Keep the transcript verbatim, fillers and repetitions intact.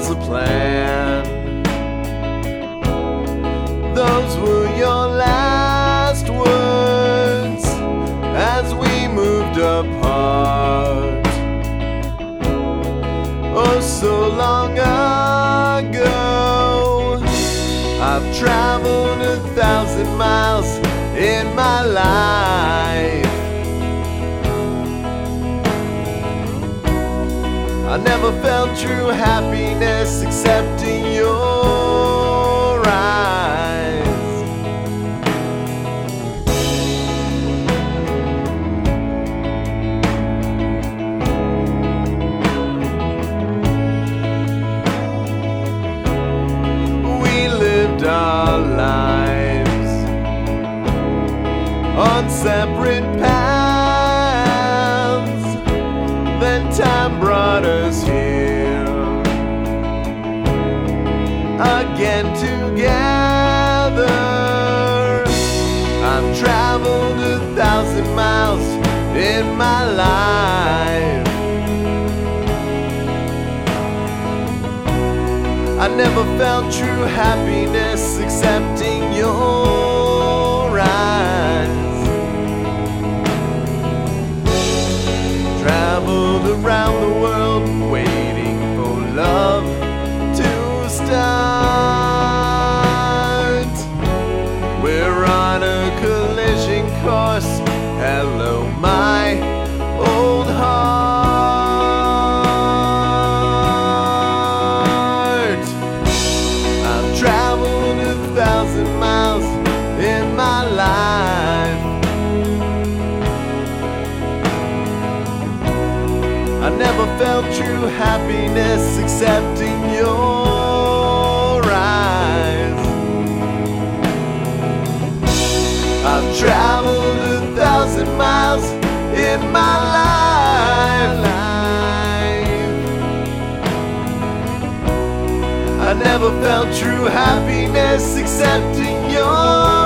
was a plan. Those were your last words as we moved apart. Oh, so long ago, I've traveled a thousand miles in my life. I never felt true happiness except in your eyes. We lived our lives on separate paths, then time brought us here again together. I've traveled a thousand miles in my life. I never felt true happiness except in your eyes. Traveled around the world waiting for love to start. We're on a collision course. Hello, my old heart. I've traveled a thousand miles in my life. I never felt true happiness except in your eyes. I've traveled a thousand miles in my life. I never felt true happiness except in your eyes.